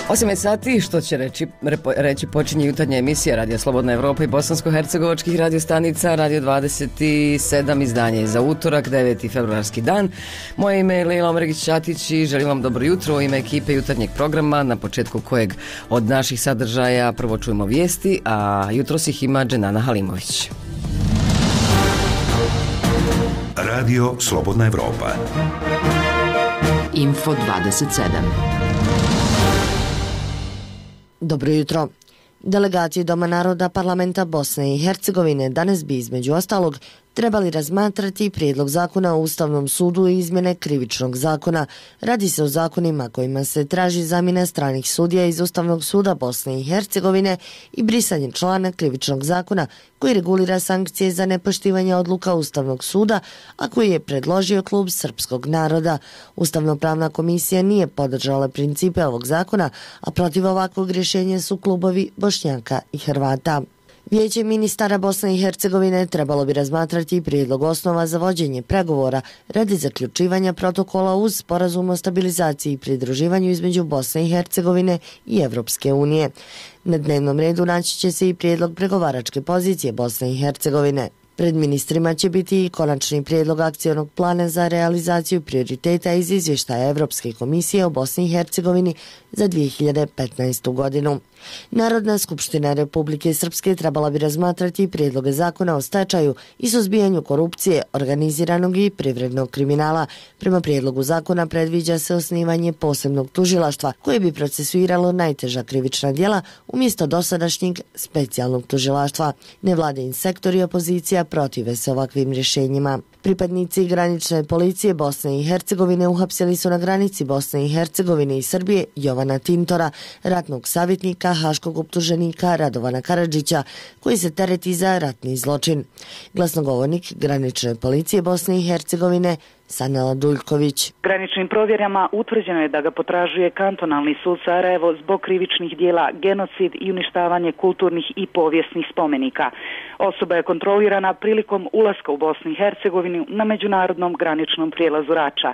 8 sati, što će reći počinje jutarnja emisija Radio Slobodna Evropa i bosansko-hercegovačkih radiostanica, Radio 27, izdanje za utorak, 9. februarski dan. Moje ime je Lejla Omregić-Ćatić i želim vam dobro jutro u ime ekipe jutarnjeg programa, na početku kojeg od naših sadržaja prvo čujemo vijesti, a jutros ih ima Dženana Halimović. Radio Slobodna Evropa. Info 27. Dobro jutro. Delegaciji Doma naroda Parlamenta Bosne i Hercegovine danas bi između ostalog trebali razmatrati prijedlog zakona o Ustavnom sudu i izmjene krivičnog zakona. Radi se o zakonima kojima se traži zamjena stranih sudija iz Ustavnog suda Bosne i Hercegovine i brisanje člana krivičnog zakona koji regulira sankcije za nepoštivanje odluka Ustavnog suda, a koji je predložio klub Srpskog naroda. Ustavno-pravna komisija nije podržala principe ovog zakona, a protiv ovakvog rješenja su klubovi Bošnjaka i Hrvata. Vijeće ministara Bosne i Hercegovine trebalo bi razmatrati prijedlog osnova za vođenje pregovora radi zaključivanja protokola uz sporazum o stabilizaciji i pridruživanju između Bosne i Hercegovine i Evropske unije. Na dnevnom redu naći će se i prijedlog pregovaračke pozicije Bosne i Hercegovine. Pred ministrima će biti i konačni prijedlog akcionog plana za realizaciju prioriteta iz izvještaja Evropske komisije o Bosni i Hercegovini za 2015. godinu. Narodna skupština Republike Srpske trebala bi razmatrati prijedloge zakona o stečaju i suzbijanju korupcije, organiziranog i privrednog kriminala. Prema prijedlogu zakona predviđa se osnivanje posebnog tužilaštva koje bi procesuiralo najteža krivična djela umjesto dosadašnjeg specijalnog tužilaštva. Nevladin sektor i opozicija protive se ovakvim rješenjima. Pripadnici granične policije Bosne i Hercegovine uhapsili su na granici Bosne i Hercegovine i Srbije Jovana Tintora, ratnog savjetnika haškog optuženika Radovana Karadžića, koji se tereti za ratni zločin. Glasnogovornik granične policije Bosne i Hercegovine Sanela Duljković. Graničnim provjerama utvrđeno je da ga potražuje kantonalni sud Sarajevo zbog krivičnih dijela genocid i uništavanje kulturnih i povijesnih spomenika. Osoba je kontrolirana prilikom ulaska u Bosnu i Hercegovinu na međunarodnom graničnom prijelazu Rača.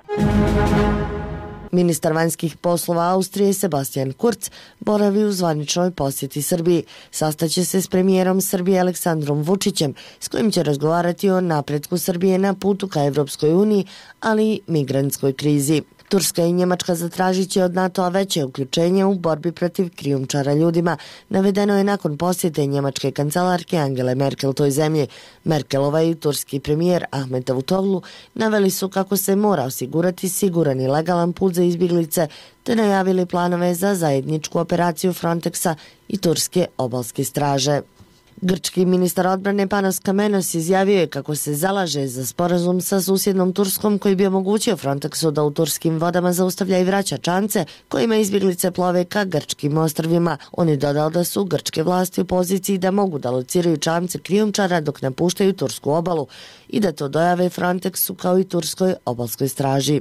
Ministar vanjskih poslova Austrije Sebastian Kurz boravi u zvaničnoj posjeti Srbiji. Sastaće se s premijerom Srbije Aleksandrom Vučićem, s kojim će razgovarati o napretku Srbije na putu ka Evropskoj uniji, ali i migrantskoj krizi. Turska i Njemačka zatražit će od NATO-a veće uključenje u borbi protiv krijumčara ljudima. Navedeno je nakon posjete njemačke kancelarke Angele Merkel toj zemlji. Merkelova i turski premijer Ahmet Davutoglu naveli su kako se mora osigurati siguran i legalan put za izbjeglice, te najavili planove za zajedničku operaciju Frontexa i turske obalske straže. Grčki ministar odbrane Panos Kamenos izjavio je kako se zalaže za sporazum sa susjednom Turskom koji bi omogućio Frontexu da u turskim vodama zaustavlja i vraća čamce kojima izbjeglice plove ka grčkim ostrvima. On je dodao da su grčke vlasti u poziciji da mogu da lociraju čamce krijumčara dok napuštaju tursku obalu i da to dojave Frontexu kao i turskoj obalskoj straži.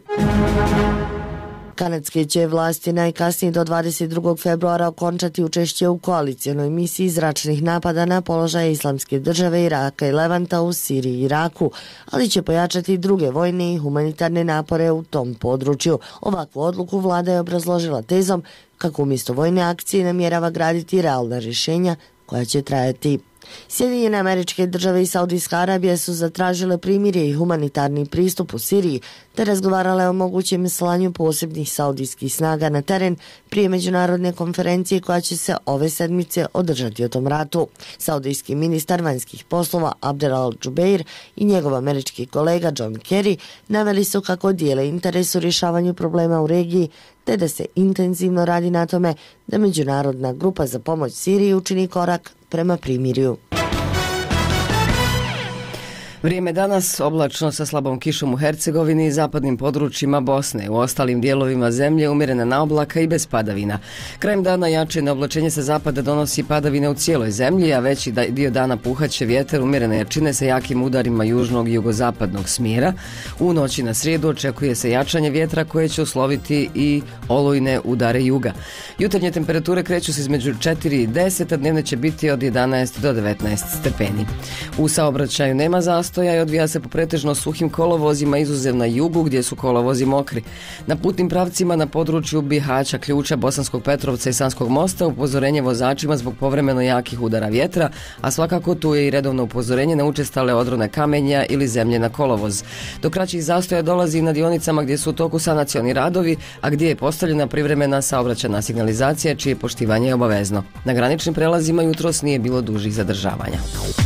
Kanadske će vlasti najkasnije do 22. februara okončati učešće u koalicionoj misiji zračnih napada na položaje Islamske države, Iraka i Levanta u Siriji i Iraku, ali će pojačati druge vojne i humanitarne napore u tom području. Ovakvu odluku vlada je obrazložila tezom kako umjesto vojne akcije namjerava graditi realna rješenja koja će trajati. Sjedinjene Američke Države i Saudijska Arabija su zatražile primirje i humanitarni pristup u Siriji, te razgovarale o mogućem slanju posebnih saudijskih snaga na teren prije međunarodne konferencije koja će se ove sedmice održati o tom ratu. Saudijski ministar vanjskih poslova Abdel Al-Jubeir i njegov američki kolega John Kerry naveli su kako dijele interes u rješavanju problema u regiji, te da se intenzivno radi na tome da međunarodna grupa za pomoć Siriji učini korak prema primirju. Vrijeme danas oblačno sa slabom kišom u Hercegovini i zapadnim područjima Bosne. U ostalim dijelovima zemlje umjerena na oblaka i bez padavina. Krajem dana jače neoblačenje sa zapada donosi padavine u cijeloj zemlji, a veći dio dana puhaće vjetar umjerene jačine sa jakim udarima južnog i jugozapadnog smjera. U noći na srijedu očekuje se jačanje vjetra koje će usloviti i olujne udare juga. Jutarnje temperature kreću se između 4 i 10, a dnevne će biti od 11 do 19 stepeni. U saobraćaju nema zastoja, zastoja i odvija se po pretežno suhim kolovozima, izuzev na jugu gdje su kolovozi mokri. Na putnim pravcima na području Bihaća, Ključa, Bosanskog Petrovca i Sanskog mosta upozorenje vozačima zbog povremeno jakih udara vjetra, a svakako tu je i redovno upozorenje na učestale odrone kamenja ili zemlje na kolovoz. Do kraćih zastoja dolazi i na dionicama gdje su u toku sanacioni radovi, a gdje je postavljena privremena saobraćajna signalizacija čije poštivanje je obavezno. Na graničnim prelazima jutros nije bilo dužih zadržavanja.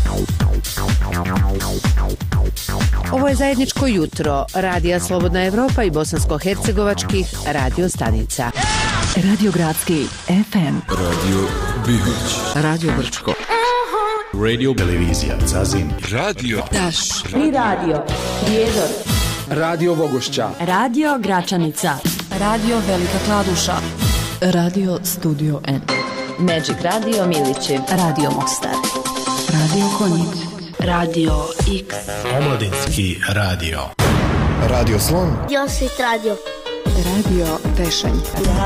Ovo je zajedničko jutro Radija Slobodna Evropa i bosansko-hercegovačkih radio stanica. Radio Gradski FM, Radio Bihoć, Radio Brčko, Radio Televizija Zazin, Radio Taš i Radio Prijedor, Radio Vogošća, Radio Gračanica, Radio Velika Kladuša, Radio Studio N, Magic Radio Milići, Radio Mostar, Radio Konjic, Radio X, Omladinski radio, Radio Slon, Josit Radio, Radio Tešanj,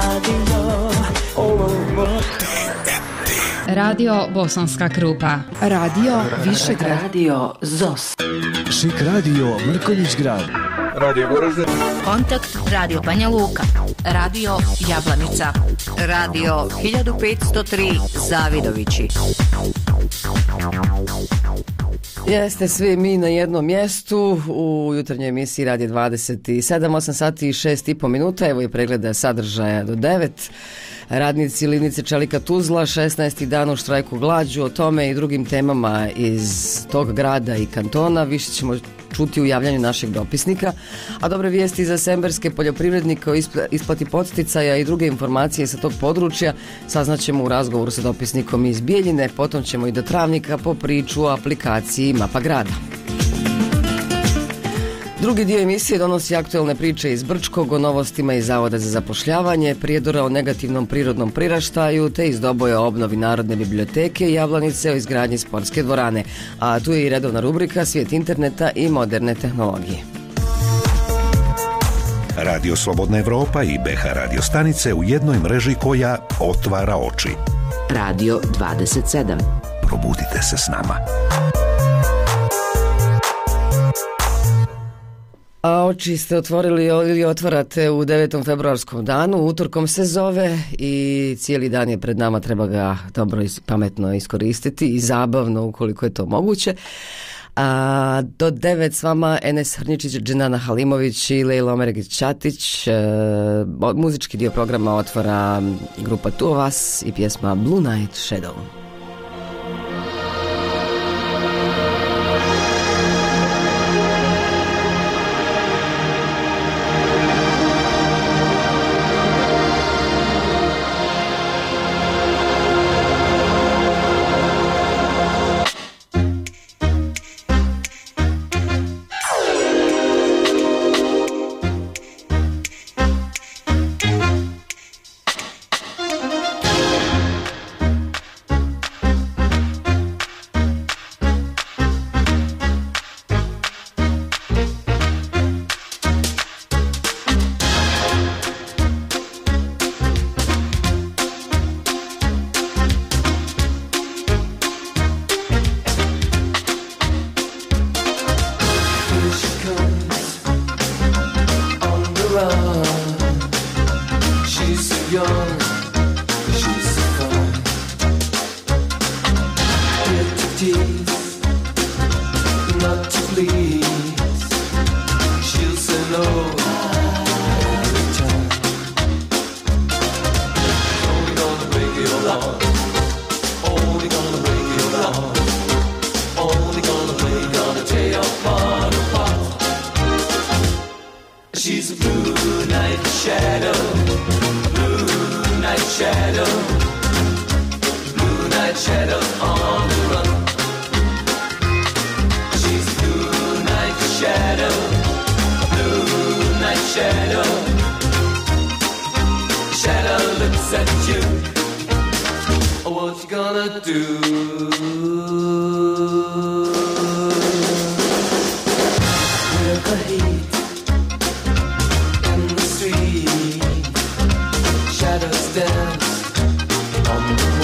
Radio Bosanska Krupa, Radio Višegrad, Radio ZOS, Šik Radio Mrkonjić Grad, Radio Goražde, Kontakt Radio Banja Luka, Radio Jablanica, Radio 1503 Zavidovići. Jeste svi mi na jednom mjestu u jutarnjoj emisiji Radio 27, 8 sati i 6,5 minuta. Evo i pregleda sadržaja do 9. Radnici Livnice Čelika Tuzla 16. dan u štrajku glađu. O tome i drugim temama iz tog grada i kantona više ćemo čuti u javljanju našeg dopisnika, a dobre vijesti za semberske poljoprivrednike o isplati podsticaja i druge informacije sa tog područja saznaćemo u razgovoru sa dopisnikom iz Bijeljine, potom ćemo i do Travnika po priču o aplikaciji Mapa grada. Drugi dio emisije donosi aktuelne priče iz Brčkog o novostima iz Zavoda za zapošljavanje, Prijedora o negativnom prirodnom priraštaju te iz Doboja o obnovi Narodne biblioteke i Jablanice o izgradnji sportske dvorane. A tu je i redovna rubrika Svijet interneta i moderne tehnologije. Radio Slobodna Evropa i BH radio stanice u jednoj mreži koja otvara oči. Radio 27. Probudite se s nama. A oči ste otvorili ili otvarate u 9. februarskom danu, utorkom se zove i cijeli dan je pred nama, treba ga dobro i pametno iskoristiti i zabavno ukoliko je to moguće. A do 9 s vama Enes Hrničić, Dženana Halimović i Lejla Omeregić-Ćatić. Muzički dio programa otvara grupa Two of Us i pjesma Blue Night Shadow.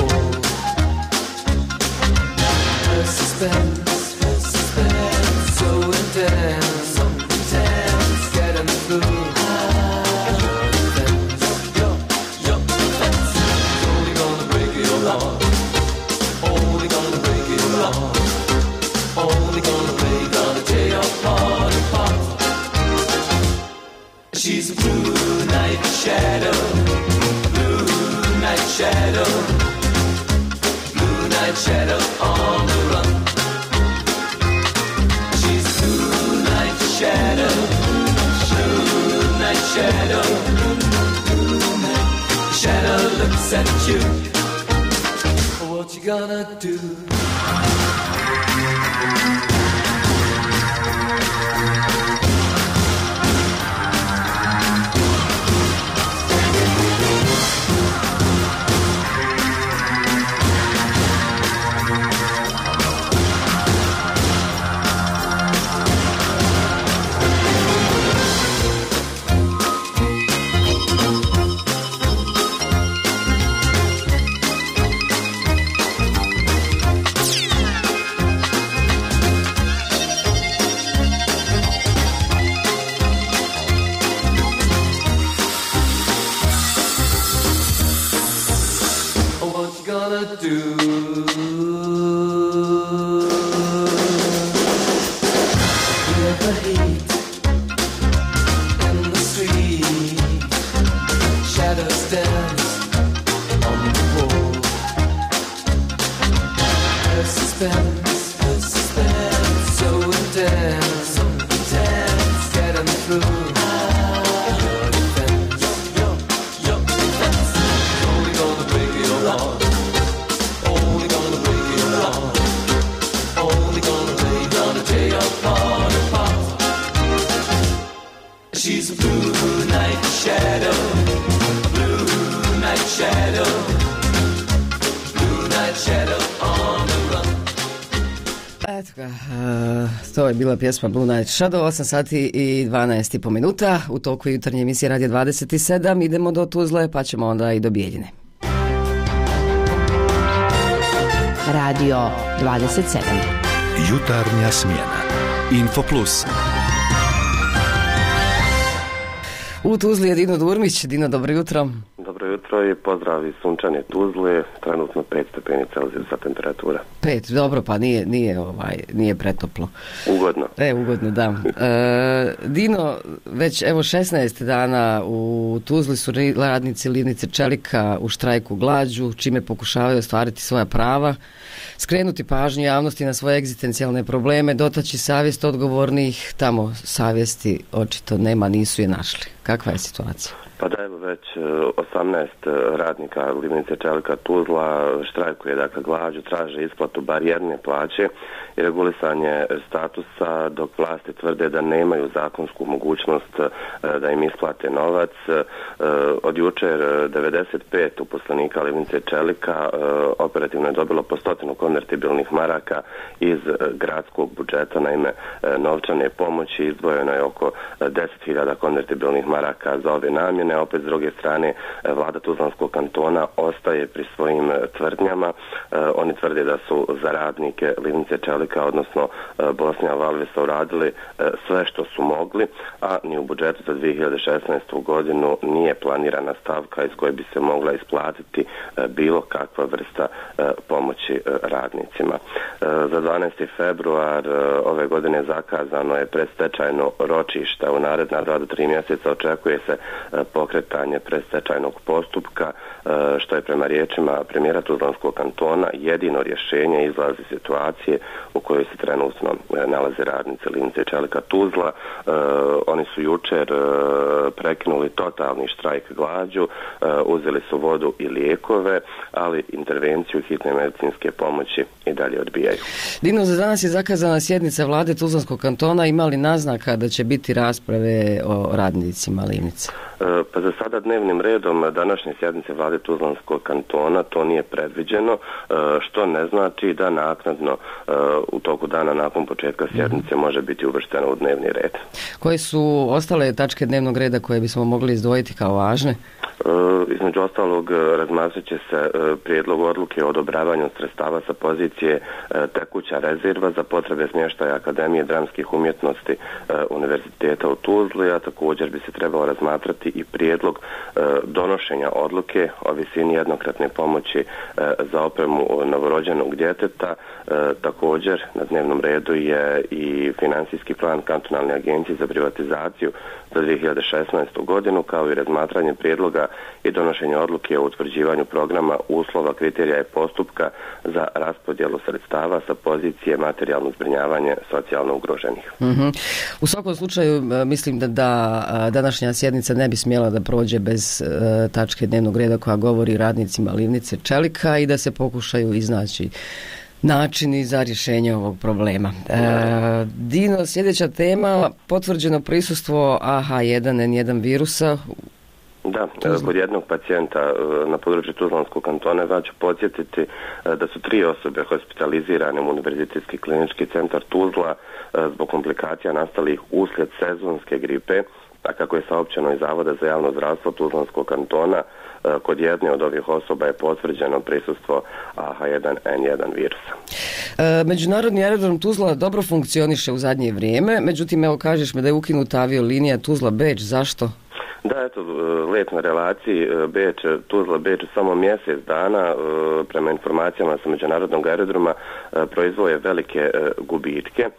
Suspense, so heart. Only gonna play, gonna tear your heart apart. She's a blue night shadow, blue night shadow, blue night shadow on the run. She's a blue night shadow, blue night shadow, shadow looks at you. What you gonna do? To je bila pjesma Blue Night Shadow, 8 sati i 12,5 minuta. U toku jutarnje emisije Radio 27 idemo do Tuzle, pa ćemo onda i do Bijeljine. Radio 27. Jutarnja smjena. Info Plus. U Tuzli je Dino Durmić. Dino, dobro jutro. Dobro jutro i pozdrav iz sunčane Tuzle. Trenutno 5 stepeni Celzijusa temperatura. 5, dobro, pa nije pretoplo. Ugodno. Ugodno, da. Dino, već evo 16 dana u Tuzli su radnici livnice Čelika u štrajku glađu, čime pokušavaju ostvariti svoja prava, skrenuti pažnju javnosti na svoje egzistencijalne probleme, dotaći savjest odgovornih. Tamo savjesti očito nema, nisu je našli. Kakva je situacija? Pa da, evo već 18 radnika livnice Čelika Tuzla štrajkuje, dakle glađu, traže isplatu bar jedne plaće i regulisanje statusa, dok vlasti tvrde da nemaju zakonsku mogućnost da im isplate novac. Od jučer 95 uposlenika livnice Čelika operativno je dobilo po 100 konvertibilnih maraka iz gradskog budžeta. Naime, novčane pomoći izdvojeno je oko 10.000 konvertibilnih maraka za ove namjene. Opet s druge strane, vlada Tuzlanskog kantona ostaje pri svojim tvrdnjama. Oni tvrde da su za radnike livnice Čelika, odnosno Bosnija Valvesa, uradili sve što su mogli, a ni u budžetu za 2016. godinu nije planirana stavka iz koje bi se mogla isplatiti bilo kakva vrsta pomoći radnicima. Za 12. februar ove godine zakazano je predstečajno ročište. U naredna 2 do 3 mjeseca očekuje se pokretanje predstečajnog postupka, što je prema riječima premijera Tuzlanskog kantona jedino rješenje izlazi situacije u kojoj se trenutno nalaze radnice livnice Čelika Tuzla. Oni su jučer prekinuli totalni štrajk glađu, uzeli su vodu i lijekove, ali intervenciju hitne medicinske pomoći i dalje odbijaju. Dino, za danas je zakazana sjednica vlade Tuzlanskog kantona. Ima li naznaka da će biti rasprave o radnicima livnice? Pa za sada dnevnim redom današnje sjednice vlade Tuzlanskog kantona to nije predviđeno, što ne znači da naknadno u toku dana nakon početka sjednice može biti uvršteno u dnevni red. Koje su ostale tačke dnevnog reda koje bismo mogli izdvojiti kao važne? Između ostalog, razmatrat će se prijedlog odluke o odobravanju sredstava sa pozicije tekuća rezerva za potrebe smještaja Akademije dramskih umjetnosti Univerziteta u Tuzli, a također bi se trebalo razmatrati i prijedlog donošenja odluke o visini jednokratne pomoći za opremu novorođenog djeteta. Također na dnevnom redu je i financijski plan kantonalne agencije za privatizaciju za 2016. godinu, kao i razmatranje prijedloga i donošenje odluke o utvrđivanju programa, uslova, kriterija i postupka za raspodjelu sredstava sa pozicije materijalno zbrinjavanje socijalno ugroženih. U svakom slučaju mislim da današnja sjednica ne bi smjela da prođe bez tačke dnevnog reda koja govori radnicima livnice čelika i da se pokušaju iznaći načini za rješenje ovog problema. Dino, sljedeća tema, potvrđeno prisustvo AH1N1 virusa. Da, kod jednog pacijenta na području Tuzlanskog kantona. Ja ću podsjetiti da su 3 osobe hospitalizirane u Univerzitetski klinički centar Tuzla zbog komplikacija nastalih uslijed sezonske gripe, a kako je saopćeno iz Zavoda za javno zdravstvo Tuzlanskog kantona, kod jedne od ovih osoba je potvrđeno prisustvo AH1N1 virusa. Međunarodni aerodrom Tuzla dobro funkcioniše u zadnje vrijeme, međutim, evo kažeš mi da je ukinuta aviolinija Tuzla-Beč, zašto? Da, eto, let na relaciji Tuzla-Beč samo mjesec dana, prema informacijama sa međunarodnog aerodroma, proizvoje velike gubitke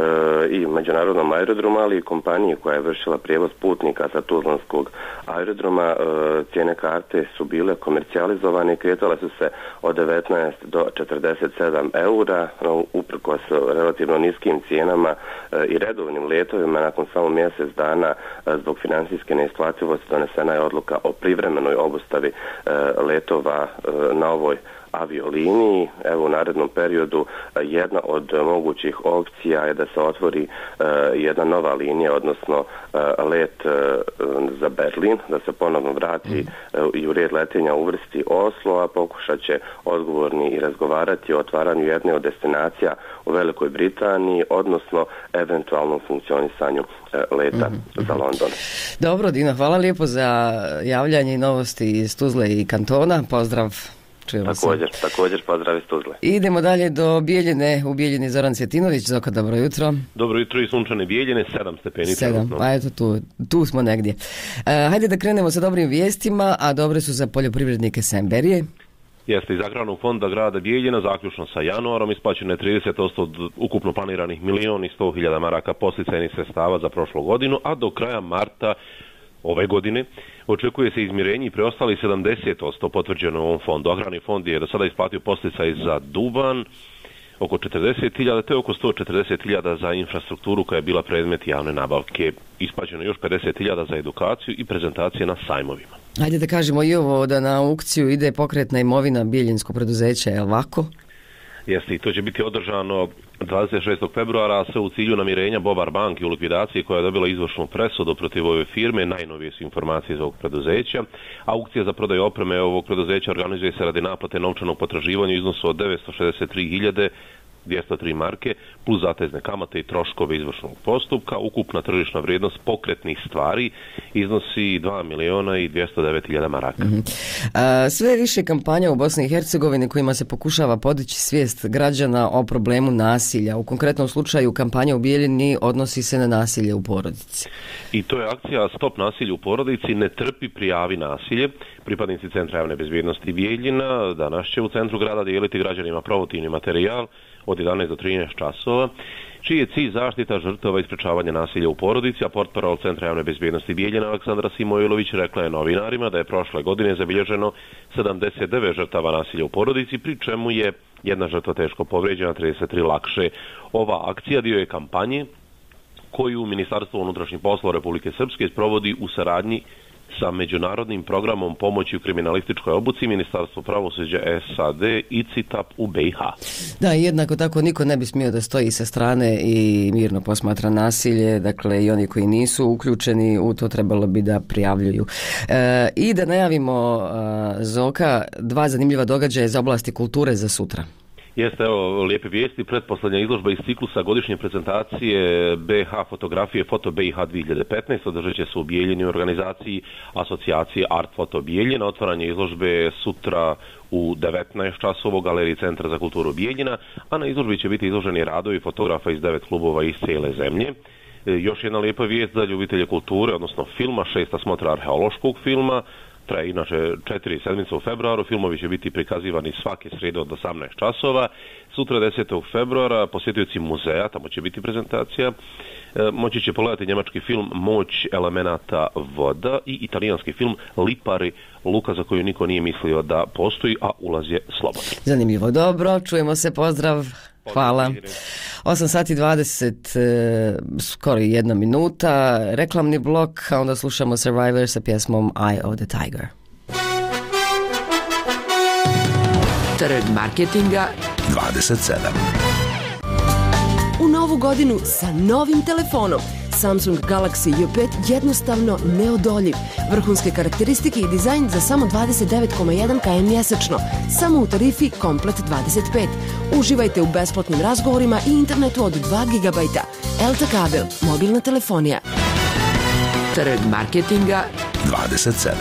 i međunarodnom aerodromu, ali i kompaniji koja je vršila prijevoz putnika sa Tuzlanskog aerodroma. Cijene karte su bile komercijalizovane i kretale su se od 19 do 47 eura, uprkos relativno niskim cijenama i redovnim letovima. Nakon samo mjesec dana zbog financijske neisplativosti donesena je odluka o privremenoj obustavi letova na ovoj avioliniji. Evo, u narednom periodu jedna od mogućih opcija je da se otvori jedna nova linija, odnosno let za Berlin, da se ponovno vrati i u red letenja uvrsti Oslo, a pokušat će odgovorni i razgovarati o otvaranju jedne od destinacija u Velikoj Britaniji, odnosno eventualnom funkcionisanju leta za London. Dobro, Dino, hvala lijepo za javljanje i novosti iz Tuzle i kantona. Pozdrav. Također pozdrav iz Tuzle. Idemo dalje do Bijeljine, u Bijeljini Zoran Cvjetinović. Zoka, dobro jutro. Dobro jutro i sunčane Bijeljine, 7 stepeni. 7, pa eto tu smo negdje. Hajde da krenemo sa dobrim vijestima, a dobre su za poljoprivrednike Semberije. Jeste, iz Agrarnog fonda grada Bijeljina zaključno sa januarom isplaćeno je 30% od ukupno planiranih 1.100.000 maraka posticajnih sredstava za prošlu godinu, a do kraja marta ove godine očekuje se izmirenje i preostali 70% potvrđeno u ovom fondu. Agrarni fond je do sada isplatio posticaj za duvan oko 40.000, te oko 140.000 za infrastrukturu koja je bila predmet javne nabavke. Isplaćeno još 50.000 za edukaciju i prezentacije na sajmovima. Ajde da kažemo i ovo, da na aukciju ide pokretna imovina bijeljinskog preduzeća, je li ovako? Jeste, i to će biti održano 26. februara, sve u cilju namirenja Bobar banke u likvidaciji koja je dobila izvršnu presudu protiv ove firme. Najnovije su informacije iz ovog preduzeća. Aukcija za prodaju opreme ovog preduzeća organizuje se radi naplate novčanog potraživanja u iznosu od 963.203 marke plus zatezne kamate i troškove izvršnog postupka. Ukupna tržišna vrijednost pokretnih stvari iznosi 2.209.000 maraka. Sve više kampanja u Bosni i Hercegovini kojima se pokušava podići svijest građana o problemu nasilja. U konkretnom slučaju kampanja u Bijeljini odnosi se na nasilje u porodici. I to je akcija Stop nasilju u porodici, ne trpi, prijavi nasilje. Pripadnici Centra javne bezbjednosti Bijeljina danas će u centru grada dijeliti građanima promotivni materijal od 11 do 13 časova, čiji je cilj zaštita žrtava i sprečavanje nasilja u porodici, a portparol Centra javne bezbjednosti Bijeljina Aleksandra Simojlović rekla je novinarima da je prošle godine zabilježeno 79 žrtava nasilja u porodici, pri čemu je jedna žrtva teško povrijeđena, 33 lakše. Ova akcija dio je kampanje koju Ministarstvo unutrašnjih poslova Republike Srpske sprovodi u saradnji sa međunarodnim programom pomoći u kriminalističkoj obuci Ministarstvo pravosuđa SAD i CITAP u BiH. Da, jednako tako niko ne bi smio da stoji sa strane i mirno posmatra nasilje, dakle i oni koji nisu uključeni u to trebalo bi da prijavljuju. I da najavimo, Zoka, 2 zanimljiva događaja iz oblasti kulture za sutra. Jeste, evo, lijepe vijesti. Pretposlednja izložba iz ciklusa godišnje prezentacije BiH fotografije Foto BiH 2015 održat će se u Bijeljini u organizaciji asocijacije Art Foto Bijeljina. Otvaranje izložbe sutra u 19 časova u Galeriji Centra za kulturu Bijeljina, a na izložbi će biti izloženi radovi fotografa iz 9 klubova iz cijele zemlje. Još jedna lijepa vijest za ljubitelje kulture, odnosno filma, 6. smotra arheološkog filma. Traje inače 4 sedmice u februaru, filmovi će biti prikazivani svake srijede od 18 časova. Sutra 10. februara posjetioci muzeja, tamo će biti prezentacija, moći će pogledati njemački film Moć elemenata voda i italijanski film Lipari, luka za koju niko nije mislio da postoji, a ulaz je slobodan. Zanimljivo, dobro, čujemo se, pozdrav. Hvala. 8 sati 20, skoro 1 minuta, reklamni blok, a onda slušamo Survivor sa pjesmom Eye of the Tiger. Trg marketinga 27. U novu godinu sa novim telefonom. Samsung Galaxy J5 jednostavno neodoljiv. Vrhunske karakteristike i dizajn za samo 29,1 km mjesečno. Samo u tarifi Komplet 25. Uživajte u besplatnim razgovorima i internetu od 2 GB. Elta kabel, mobilna telefonija. Trg marketinga 27.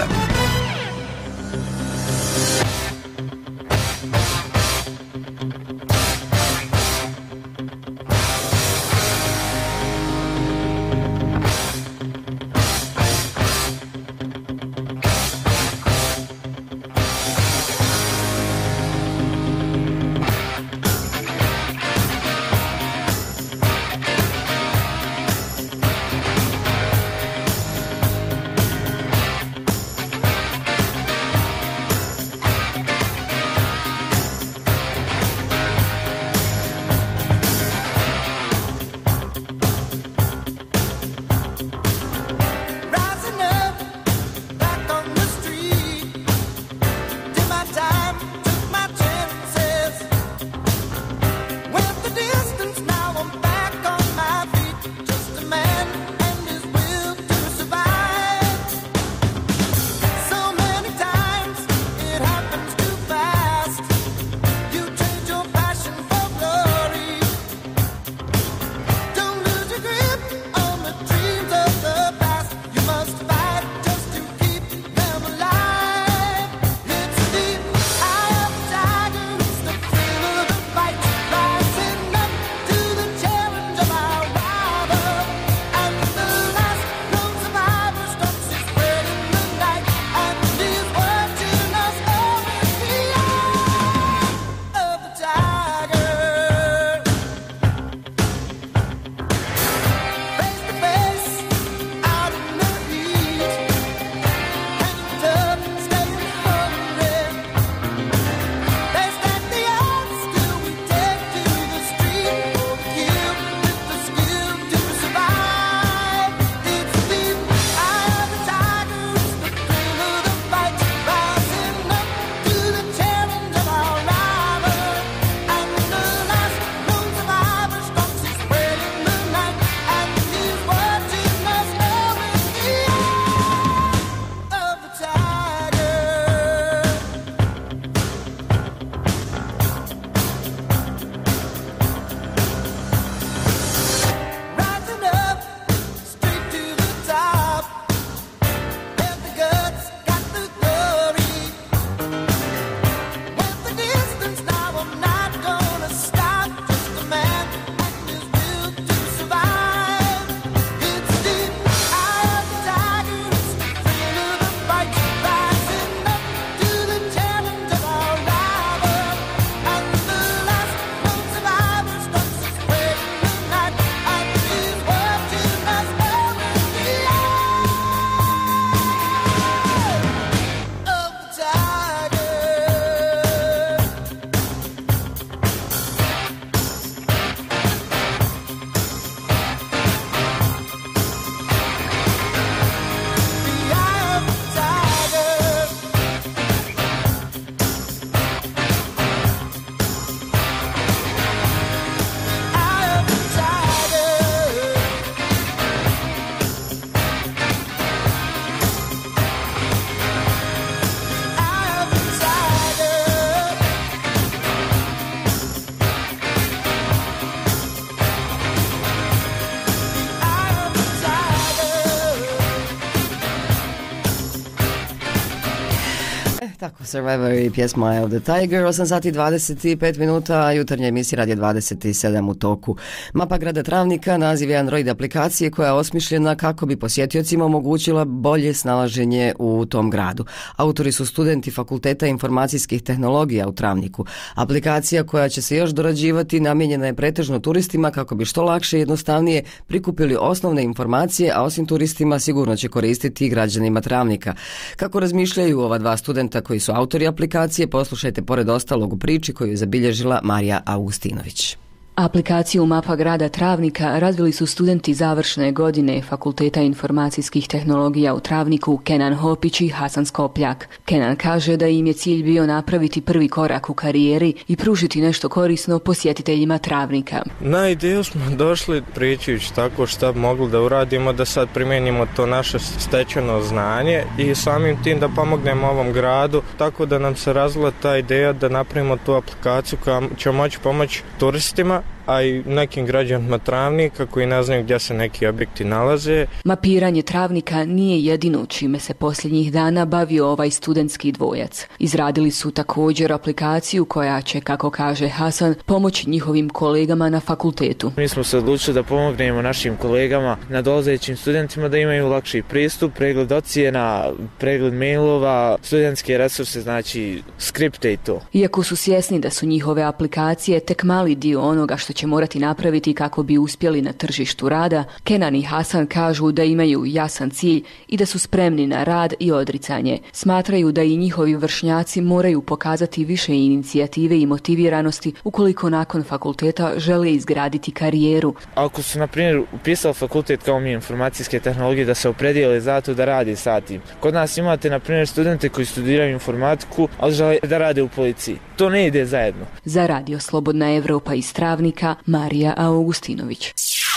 Tako, Survivor i pjesma Eye of the Tiger, 8 sati 25 minuta, jutarnja emisija Radio 27 u toku. Mapa grada Travnika naziv je Android aplikacije koja je osmišljena kako bi posjetiocima omogućila bolje snalaženje u tom gradu. Autori su studenti Fakulteta informacijskih tehnologija u Travniku. Aplikacija koja će se još dorađivati namijenjena je pretežno turistima kako bi što lakše i jednostavnije prikupili osnovne informacije, a osim turistima sigurno će koristiti i građanima Travnika. Kako razmišljaju ova dva studenta koji su autori aplikacije, poslušajte pored ostalog u priči koju je zabilježila Marija Augustinović. Aplikaciju Mapa grada Travnika razvili su studenti završne godine Fakulteta informacijskih tehnologija u Travniku Kenan Hopić i Hasan Skopljak. Kenan kaže da im je cilj bio napraviti prvi korak u karijeri i pružiti nešto korisno posjetiteljima Travnika. Na ideju smo došli pričajući tako šta bi mogli da uradimo, da sad primijenimo to naše stečeno znanje i samim tim da pomognemo ovom gradu, tako da nam se razvila ta ideja da napravimo tu aplikaciju koja će moći pomoći turistima, a i nekim građanima Travnika koji ne znaju gdje se neki objekti nalaze. Mapiranje Travnika nije jedino čime se posljednjih dana bavio ovaj studentski dvojac. Izradili su također aplikaciju koja će, kako kaže Hasan, pomoći njihovim kolegama na fakultetu. Mi smo se odlučili da pomognemo našim kolegama, nadolazećim studentima da imaju lakši pristup, pregled ocjena, pregled mailova, studentske resurse, znači skripte i to. Iako su svjesni da su njihove aplikacije tek mali dio onoga što će morati napraviti kako bi uspjeli na tržištu rada, Kenan i Hasan kažu da imaju jasan cilj i da su spremni na rad i odricanje. Smatraju da i njihovi vršnjaci moraju pokazati više inicijative i motiviranosti ukoliko nakon fakulteta žele izgraditi karijeru. Ako su, na primjer, upisali fakultet kao mi informacijske tehnologije, da se opredijele za to da radi sa tim. Kod nas imate, na primjer, studente koji studiraju informatiku, ali žele da rade u policiji. To ne ide zajedno. Za Radio Slobodna Evropa iz Travnika, Marija Augustinović.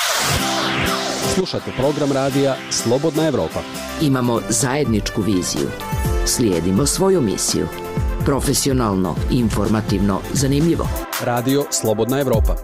Slušate program radija Slobodna Evropa. Imamo zajedničku viziju. Slijedimo svoju misiju. Profesionalno, informativno, zanimljivo. Radio Slobodna Evropa.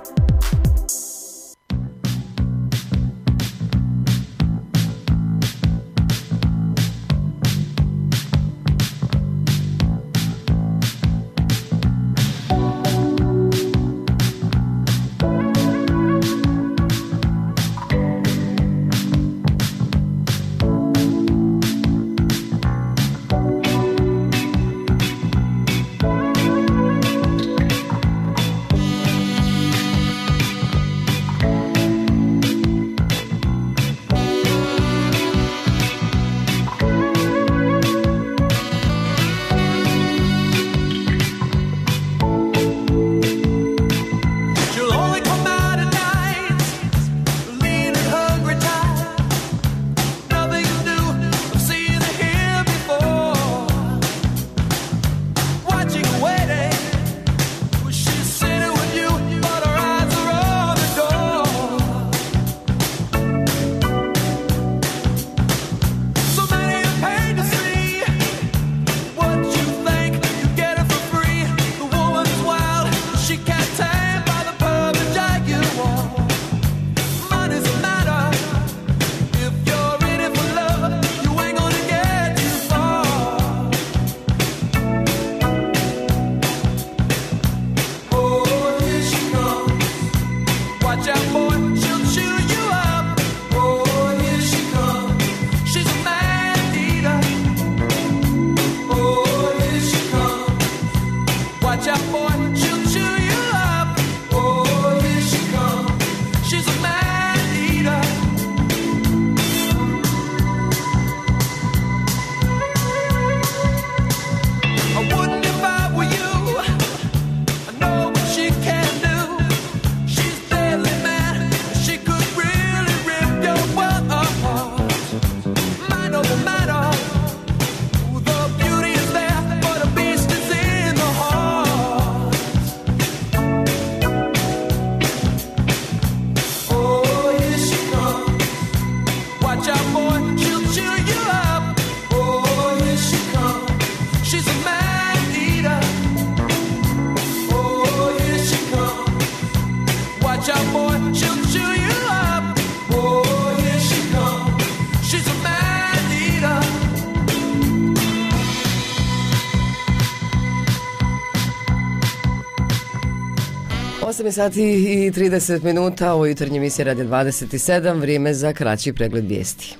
8 sati i 30 minuta, ovo jutarnje emisije Radio 27, vrijeme za kraći pregled vijesti.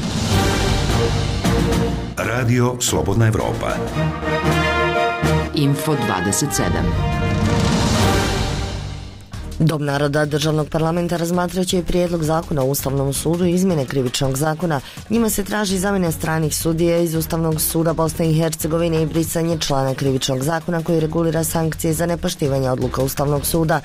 Radio Slobodna Evropa. Info 27. Dom naroda državnog parlamenta razmatrat će prijedlog zakona o Ustavnom sudu i izmjene krivičnog zakona. Njima se traži zamjena stranih sudija iz Ustavnog suda Bosne i Hercegovine i brisanje člana krivičnog zakona koji regulira sankcije za nepoštivanje odluka Ustavnog suda.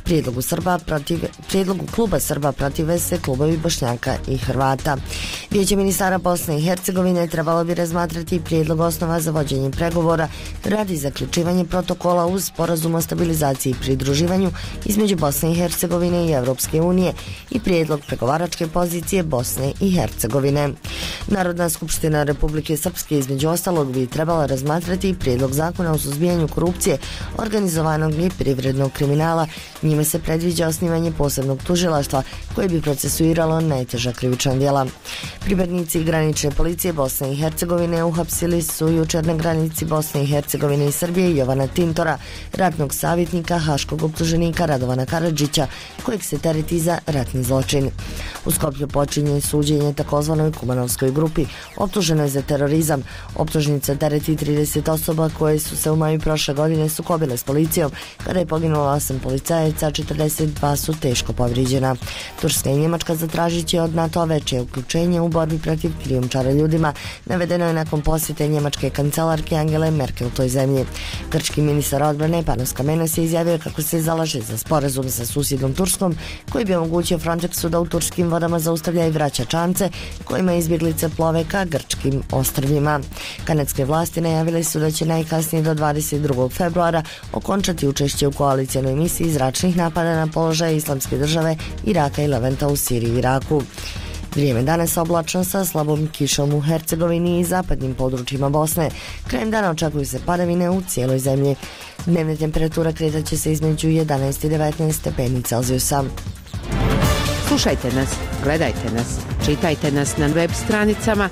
Prijedlogu kluba Srba protive se klubovi Bošnjaka i Hrvata. Vijeće ministara Bosne i Hercegovine trebalo bi razmatrati prijedlog osnova za vođenje pregovora radi zaključivanja protokola uz sporazum o stabilizaciji i pridruživanju između Bosne i Hercegovine i Evropske unije i prijedlog pregovaračke pozicije Bosne i Hercegovine. Narodna skupština Republike Srpske između ostalog bi trebala razmatrati prijedlog zakona o suzbijanju korupcije, organizovanog i privrednog kriminala. Njime se predviđa osnivanje posebnog tužilaštva koje bi procesuiralo najteža krivična djela. Pripadnici granične policije Bosne i Hercegovine uhapsili su jučer na granici Bosne i Hercegovine i Srbije Jovana Tintora, ratnog savjetnika haškog optuženika Radovana Karadžića, kojeg se tereti za ratni zločin. U Skoplju počinje suđenje takozvanoj Kumanovskoj grupi, optuženoj za terorizam. Optužnica tereti 30 osoba koje su se u maju prošle godine sukobile s policijom, kada je poginulo 8 policajaca, 42 su teško povrijeđena. Turska i Njemačka zatražit će od NATO veće uključenje u borbi protiv krijumčara ljudima, navedeno je nakon posjete njemačke kancelarke Angele Merkel toj zemlji. Grčki ministar odbrane Panos Kamenos je izjavio kako se zalaže za sporazum sa susjednom Turskom, koji bi omogućio Frontexu da u turskim vodama zaustavlja i vraća čamce kojima izbjeglice plove ka grčkim ostrvima. Kanadske vlasti najavile su da će najkasnije do 22. februara okončati učešće u koalicijanoj misiji zračnih napada na položaje Islamske države, Iraka i Levanta u Siriji i Iraku. Vrijeme danas oblačno sa slabom kišom u Hercegovini i zapadnim područjima Bosne. Krajem dana očekuju se padavine u cijeloj zemlji. Dnevna temperatura kretat će se između 11 i 19 stepeni Celzijusa. Slušajte nas, gledajte nas, čitajte nas na web stranicama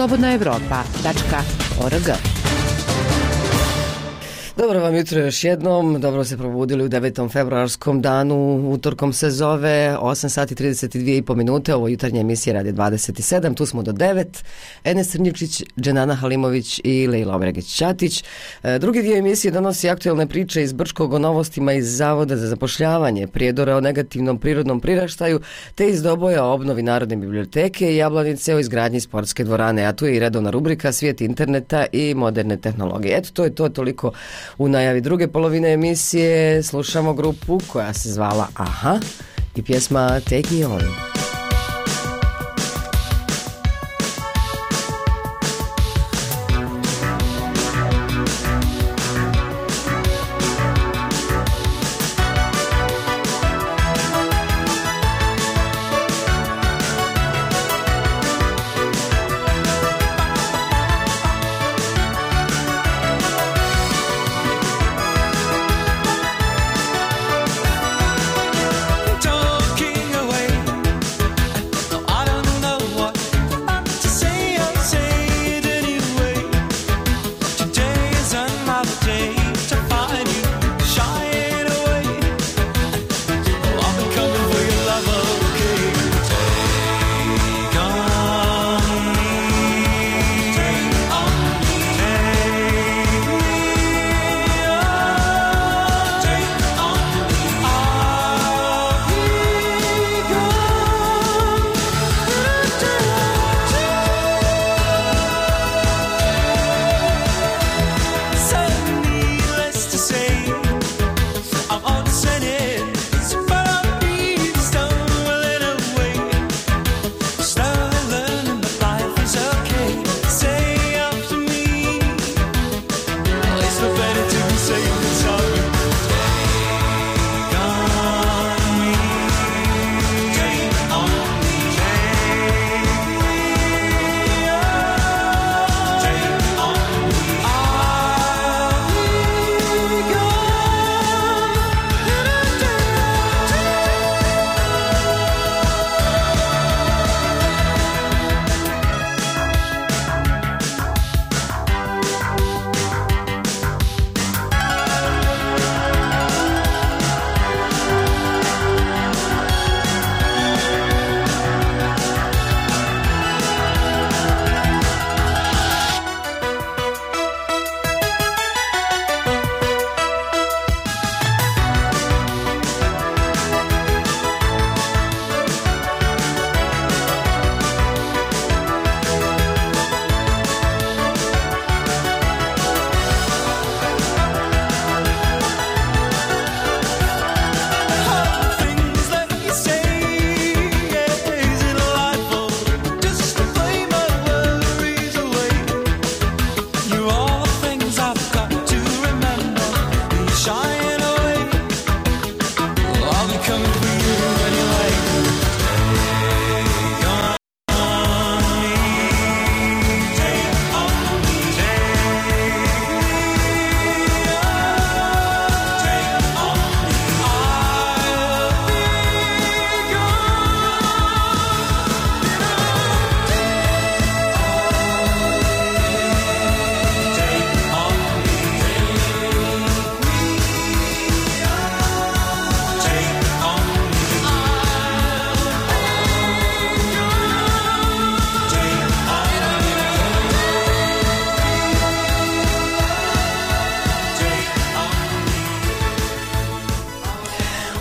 slobodnaevropa.org. Dobro vam jutro još jednom, dobro se probudili u 9. februarskom danu, utorkom se zove 8 sati 32,5 minute, ovo jutarnja emisija Radio 27, tu smo do 9, Enes Crnjičić, Dženana Halimović i Lejla Omregić-Ćatić. Drugi dio emisije donosi aktualne priče iz Brčkog o novostima iz Zavoda za zapošljavanje, Prijedora o negativnom prirodnom priraštaju, te iz Doboja o obnovi Narodne biblioteke i Jablanice o izgradnji sportske dvorane, a tu je i redovna rubrika Svijet interneta i moderne tehnologije. Eto, to je to toliko u najavi druge polovine emisije. Slušamo grupu koja se zvala Aha i pjesma Take Me On. Talking away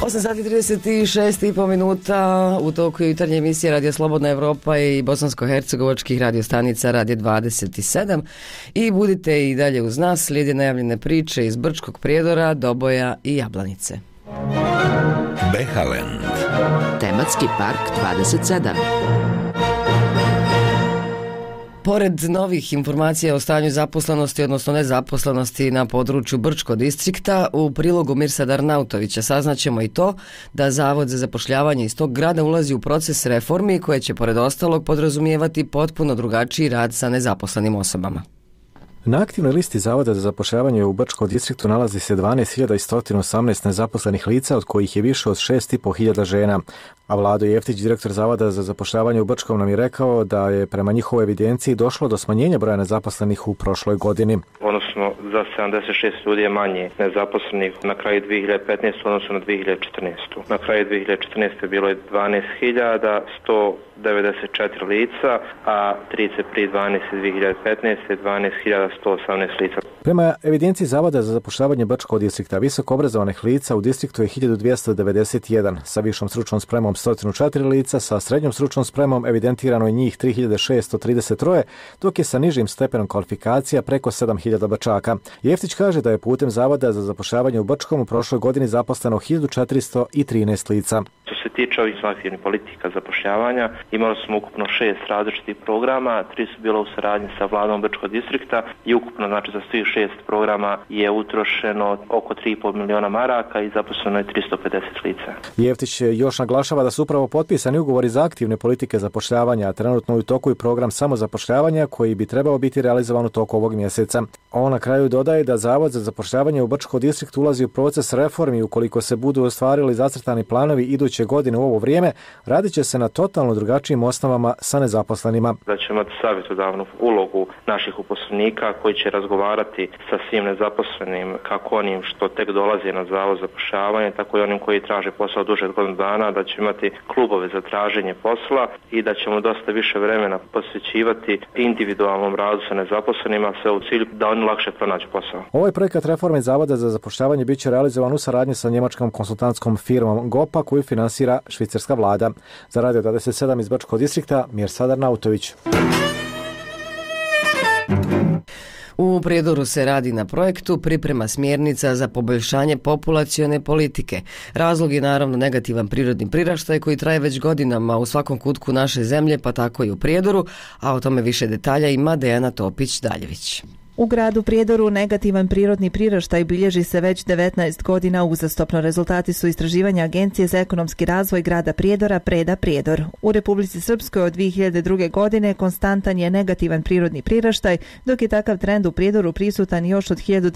8:36 minuta u toku jutarnje emisije Radio Slobodna Evropa i bosansko-hercegovačkih radiostanica Radio 27 i budite i dalje uz nas, slijede najavljene priče iz Brčkog Prijedora, Doboja i Jablanice. Behalen. Tematski park 27. Pored novih informacija o stanju zaposlenosti, odnosno nezaposlenosti na području Brčkog distrikta, u prilogu Mirsada Arnautovića saznaćemo i to da Zavod za zapošljavanje iz tog grada ulazi u proces reformi koje će pored ostalog podrazumijevati potpuno drugačiji rad sa nezaposlenim osobama. Na aktivnoj listi Zavoda za zapošljavanje u Brčkom distriktu nalazi se 12.118 nezaposlenih lica, od kojih je više od 6.500 žena. A Vlado Jeftić, direktor Zavoda za zapošljavanje u Brčkom, nam je rekao da je prema njihovoj evidenciji došlo do smanjenja broja nezaposlenih u prošloj godini. Odnosno, za 76 ljudi je manje nezaposlenih na kraju 2015. odnosno na 2014. Na kraju 2014. bilo je 12.194 lica, a 31.12.2015. 12.118 lica. Prema evidenciji Zavoda za zapošljavanje Brčkog distrikta, visoko obrazovanih lica u distriktu je 1291, sa višom stručnom spremom 104 lica, sa srednjom stručnom spremom evidentirano je njih 3633, dok je sa nižim stepenom kvalifikacija preko 7000 Brčaka. Jeftić kaže da je putem Zavoda za zapošljavanje u Brčkom u prošloj godini zaposleno 1413 lica. Što se tiče ovih aktivnih politika zapošljavanja, imali smo ukupno 6 različitih programa, 3 su bila u saradnji sa Vladom Brčkog distrikta i ukupno, znači, za svih 6 programa je utrošeno oko 3,5 miliona maraka i zaposleno je 350 lica. Jeftić još naglašava da su upravo potpisani ugovori za aktivne politike zapošljavanja, a trenutno u toku i program samozapošljavanja koji bi trebao biti realizovan u toku ovog mjeseca. On na kraju dodaje da Zavod za zapošljavanje u Brčkom distriktu ulazi u proces reformi. Ukoliko se budu ostvarili zacrtani planovi iduće godine u ovo vrijeme, radit će se na totalno drugačijim osnovama sa nezaposlenima. Da ćemo imati savjetodavnu ulogu naših uposlenika koji će razgovarati sa svim nezaposlenim, kako onim što tek dolazi na Zavod za zapošljavanje, tako i onim koji traže posao duže od godinu dana, da će imati klubove za traženje posla i da ćemo dosta više vremena posvećivati individualnom radu sa nezaposlenima, sve u cilju da oni lakše pronađu posao. Ovaj projekat reforme Zavoda za zapošljavanje biće realizovan u saradnji sa njemačkom konsultantskom firmom GOPA koju finansira švicarska vlada. Za Radio 27 iz Brčkog distrikta, Mirsad Arnautović. U Prijedoru se radi na projektu priprema smjernica za poboljšanje populacione politike. Razlog je naravno negativan prirodni priraštaj koji traje već godinama u svakom kutku naše zemlje, pa tako i u Prijedoru, a o tome više detalja ima Dejana Topić-Daljević. U gradu Prijedoru negativan prirodni priraštaj bilježi se već 19 godina uzastopno. Rezultati su istraživanja Agencije za ekonomski razvoj grada Prijedora Preda Prijedor. U Republici Srpskoj od 2002. godine konstantan je negativan prirodni priraštaj, dok je takav trend u Prijedoru prisutan još od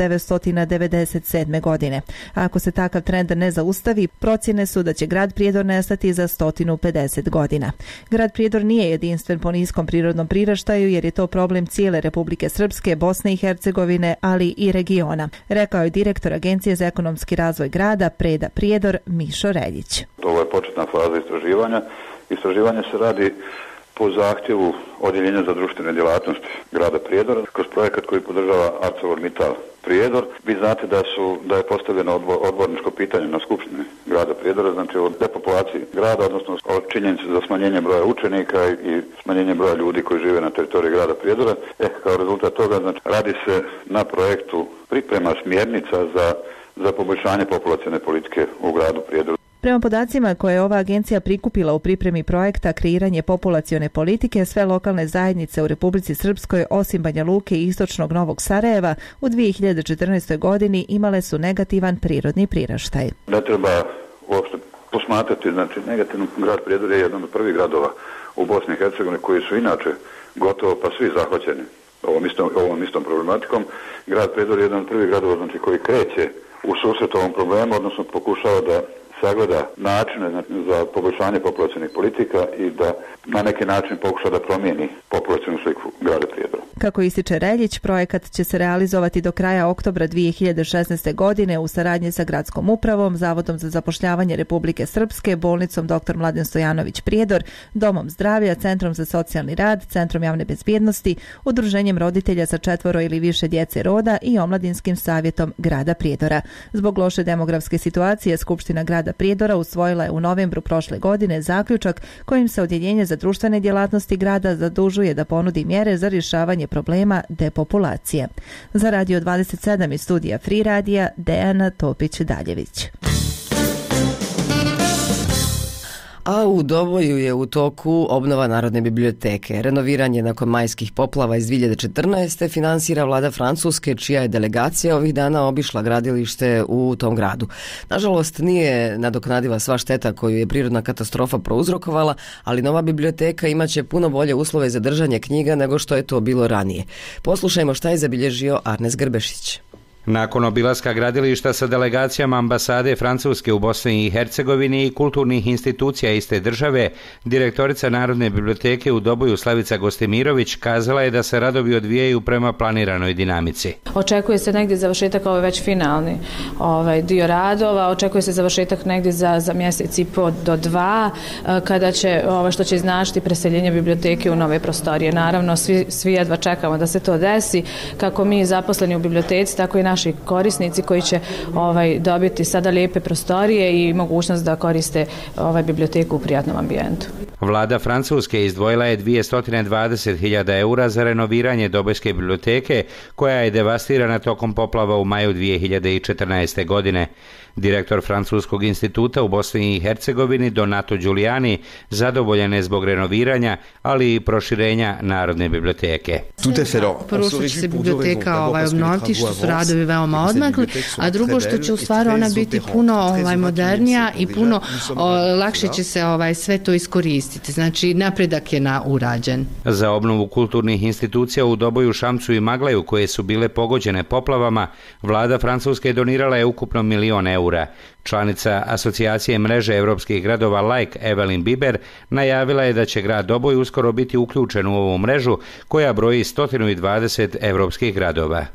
1997. godine. Ako se takav trend ne zaustavi, procjene su da će grad Prijedor nestati za 150 godina. Grad Prijedor nije jedinstven po niskom prirodnom priraštaju jer je to problem cijele Republike Srpske, Bosne i Hercegovine, ali i regiona, rekao je direktor Agencije za ekonomski razvoj grada Preda Prijedor Mišo Reljić. Ovo je početna faza istraživanja. Istraživanje se radi po zahtjevu Odjeljenja za društvene djelatnosti grada Prijedora kroz projekat koji podržava ArcelorMittal Prijedor. Vi znate da je postavljeno odborničko pitanje na skupštini grada Prijedora, znači o depopulaciji grada, odnosno o činjenici za smanjenje broja učenika i smanjenje broja ljudi koji žive na teritoriji grada Prijedora. Kao rezultat toga, znači, radi se na projektu priprema smjernica za poboljšanje populacione politike u gradu Prijedoru. Prema podacima koje je ova agencija prikupila u pripremi projekta kreiranje populacione politike, sve lokalne zajednice u Republici Srpskoj osim Banja Luke i istočnog Novog Sarajeva u 2014. godini imale su negativan prirodni priraštaj. Ne treba uopšte posmatrati, znači negativno grad Prijedor je jedan od prvih gradova u Bosni i Hercegovini koji su inače gotovo pa svi zahvaćeni ovom istom problematikom. Grad Prijedor je jedan od prvih gradova, znači, koji kreće u susret ovom problemu, odnosno pokušava da sagleda načine za poboljšanje populacionih politika i da na neki način pokuša da promijeni populacionu sliku grada Prijedora. Kako ističe Reljić, projekat će se realizovati do kraja oktobra 2016. godine u saradnji sa gradskom upravom, Zavodom za zapošljavanje Republike Srpske, bolnicom dr. Mladen Stojanović Prijedor, Domom zdravlja, Centrom za socijalni rad, Centrom javne bezbjednosti, Udruženjem roditelja sa 4 ili više djece roda i Omladinskim savjetom grada Prijedora. Zbog loše demografske situacije, Skupština grada grada Prijedora usvojila je u novembru prošle godine zaključak kojim se Odjeljenje za društvene djelatnosti grada zadužuje da ponudi mjere za rješavanje problema depopulacije. Za Radio 27 iz studija Free Radija, Dejana Topić-Daljević. A u Doboju je u toku obnova Narodne biblioteke. Renoviranje nakon majskih poplava iz 2014. finansira vlada Francuske, čija je delegacija ovih dana obišla gradilište u tom gradu. Nažalost, nije nadoknadiva sva šteta koju je prirodna katastrofa prouzrokovala, ali nova biblioteka imaće puno bolje uslove za držanje knjiga nego što je to bilo ranije. Poslušajmo šta je zabilježio Arnes Grbešić. Nakon obilaska gradilišta sa delegacijama ambasade Francuske u Bosni i Hercegovini i kulturnih institucija iste države, direktorica Narodne biblioteke u Doboju Slavica Gostimirović kazala je da se radovi odvijaju prema planiranoj dinamici. Očekuje se negdje završetak, već finalni dio radova, očekuje se završetak negdje za mjesec i po do 2, kada će, što će značiti preseljenje biblioteke u nove prostorije. Naravno, svi jedva čekamo da se to desi, kako mi zaposleni u biblioteci, tako i naši korisnici koji će dobiti sada lijepe prostorije i mogućnost da koriste biblioteku u prijatnom ambijentu. Vlada Francuske izdvojila je 220.000 eura za renoviranje Dobojske biblioteke, koja je devastirana tokom poplava u maju 2014. godine. Direktor Francuskog instituta u Bosni i Hercegovini Donato Giuliani zadovoljan je zbog renoviranja, ali i proširenja Narodne biblioteke. Prvo što će se biblioteka obnoviti, što su radovi veoma odmakli, a drugo što će u stvari ona biti puno modernija i puno lakše će se sve to iskoristiti. Znači, napredak je urađen. Za obnovu kulturnih institucija u Doboju, Šamcu i Maglaju, koje su bile pogođene poplavama, vlada Francuske donirala je ukupno 1 milion eura. Članica asocijacije mreže evropskih gradova Like, Evelyn Biber, najavila je da će grad Doboj uskoro biti uključen u ovu mrežu koja broji 120 evropskih gradova.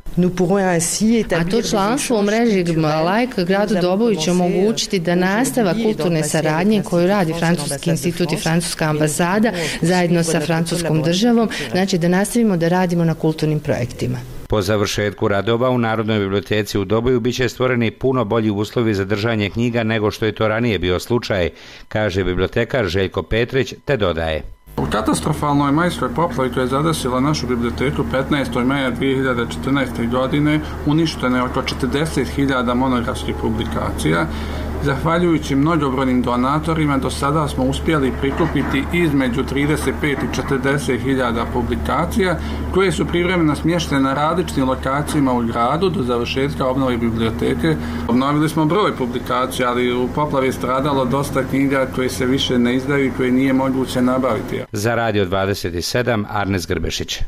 A to članstvo u mreži Like gradu Doboju će omogućiti da nastava kulturne saradnje koju radi Francuski institut i Francuska ambasada zajedno sa francuskom državom, znači da nastavimo da radimo na kulturnim projektima. Po završetku radova u Narodnoj biblioteci u Doboju biće stvoreni puno bolji uslovi za držanje knjiga nego što je to ranije bio slučaj, kaže bibliotekar Željko Petrić, te dodaje. U katastrofalnoj majskoj poplavi koja je zadesila našu biblioteku 15. maja 2014. godine uništeno je oko 40.000 monografskih publikacija. Zahvaljujući mnogobrojnim donatorima do sada smo uspjeli prikupiti između 35 i 40.000 publikacija koje su privremeno smještene na različitim lokacijama u gradu do završetka obnove biblioteke. Obnovili smo broj publikacija, ali u poplavi je stradalo dosta knjiga koje se više ne izdaju i koje nije moguće nabaviti. Za Radio 27, Arnes Grbešić.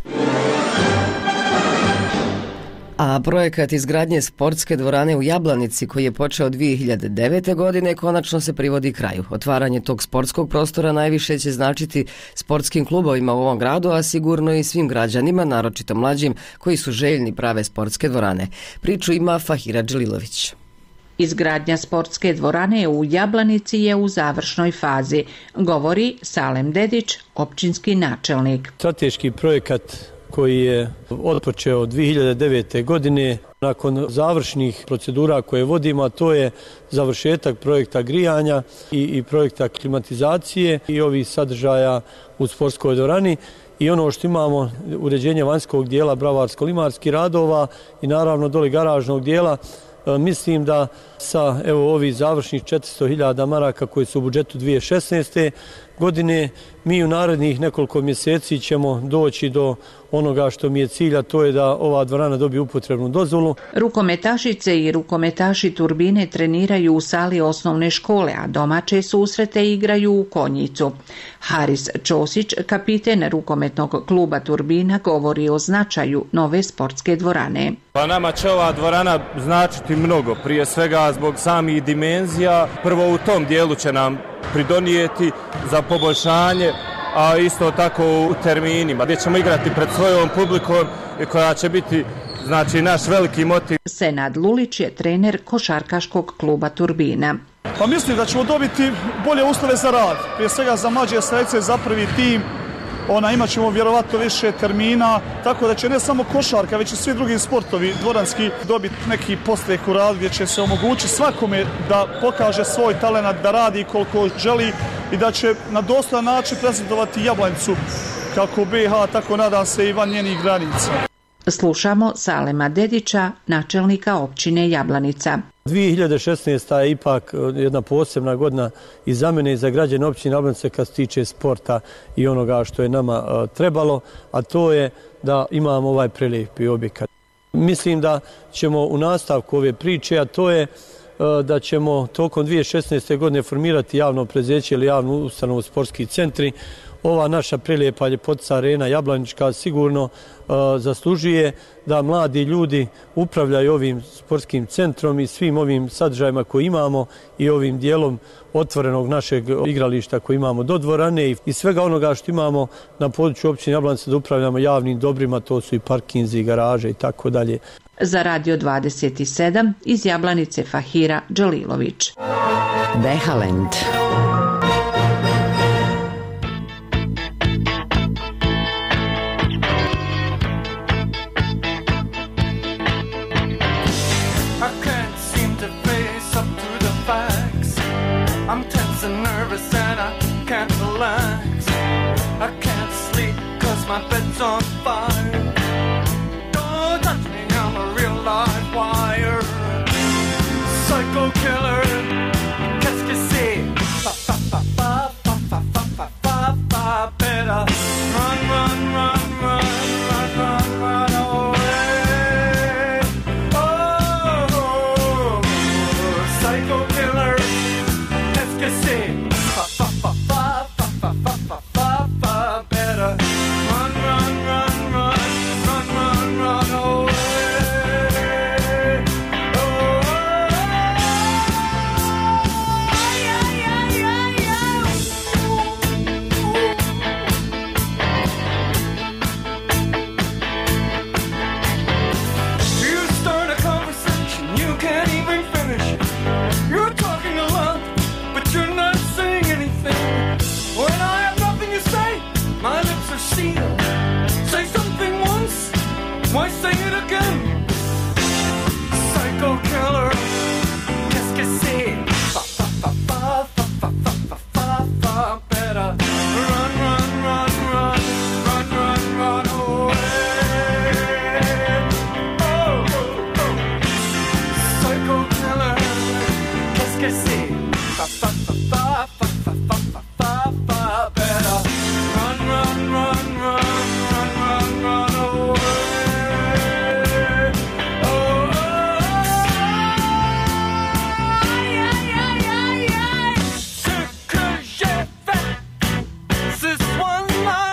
A projekat izgradnje sportske dvorane u Jablanici, koji je počeo 2009. godine, konačno se privodi kraju. Otvaranje tog sportskog prostora najviše će značiti sportskim klubovima u ovom gradu, a sigurno i svim građanima, naročito mlađim, koji su željni prave sportske dvorane. Priču ima Fahira Đelilović. Izgradnja sportske dvorane u Jablanici je u završnoj fazi, govori Salem Dedić, općinski načelnik. Strateški projekat koji je otpočeo 2009. godine, nakon završnih procedura koje vodimo, a to je završetak projekta grijanja i projekta klimatizacije i ovih sadržaja u sportskoj dvorani. I ono što imamo, uređenje vanjskog dijela bravarsko-limarskih radova i naravno doli garažnog dijela, mislim da sa ovih završnih 400.000 maraka koji su u budžetu 2016. godine, mi u narednih nekoliko mjeseci ćemo doći do onoga što mi je cilj, a to je da ova dvorana dobije upotrebnu dozvolu. Rukometašice i rukometaši Turbine treniraju u sali osnovne škole, a domaće susrete igraju u Konjicu. Haris Ćosić, kapiten rukometnog kluba Turbina, govori o značaju nove sportske dvorane. Pa nama će ova dvorana značiti mnogo, prije svega zbog samih dimenzija. Prvo u tom dijelu će nam pridonijeti za poboljšanje, a isto tako u terminima gdje ćemo igrati pred svojom publikom i koja će biti naš veliki motiv. Senad Lulić je trener košarkaškog kluba Turbina. Pa mislim da ćemo dobiti bolje uslove za rad, prije svega za mlađe selekcije, za prvi tim, imat ćemo vjerovatno više termina, tako da će ne samo košarka, već i svi drugi sportovi dvoranski dobiti neki podstrek u radu gdje će se omogućiti svakome da pokaže svoj talenat, da radi koliko želi i da će na dostojan način prezentovati Jablanicu kako BiH, tako nadam se i van njenih granica. Slušamo Salema Dedića, načelnika općine Jablanica. 2016. je ipak jedna posebna godina i za mene i za građane općine Jablanice kad se tiče sporta i onoga što je nama trebalo, a to je da imamo ovaj prelijepi objekat. Mislim da ćemo u nastavku ove priče, a to je da ćemo tokom 2016. godine formirati javno preduzeće ili javnu ustanovu sportski centri. Ova naša prelijepa ljepotica arena Jablanička sigurno zaslužuje da mladi ljudi upravljaju ovim sportskim centrom i svim ovim sadržajima koje imamo i ovim dijelom otvorenog našeg igrališta koje imamo do dvorane i svega onoga što imamo na području općine Jablanica da upravljamo javnim dobrima, to su i parkinzi, garaže i tako dalje. Za Radio 27 iz Jablanice Fahira Đalilović. Behalend. I'm tense and nervous and I can't relax. I can't sleep 'cause my bed's on fire. Don't touch me, I'm a real live wire. Psycho killer, qu'est-ce que c'est? Fa fa fa fa fa fa fa fa fa fa. Better run, run, run, run, run, run, run away. Oh, psycho killer. Fa fa fa fa fa fa fa fa fa fa. Better run, run, run, run, run, run, run away. Oh, yeah, yeah, yeah, yeah. You start a conversation, you can't even finish it. You're talking a lot, but you're not saying anything. When I have nothing to say, my lips are sealed. Say something once, why say it again? Psycho killer, qu'est-ce que c'est? Fa fa fa fa fa fa fa fa fa fa. Better run, run, run, run, run, run, run away. Oh, oh, oh. Psycho killer, qu'est-ce que c'est? Fa fa fa fa fa fa fa fa fa fa. Better run, run, run, run, run, run, run away. Oh, oh, yeah, yeah, yeah, yeah. Ce que j'ai fait ce soir-là,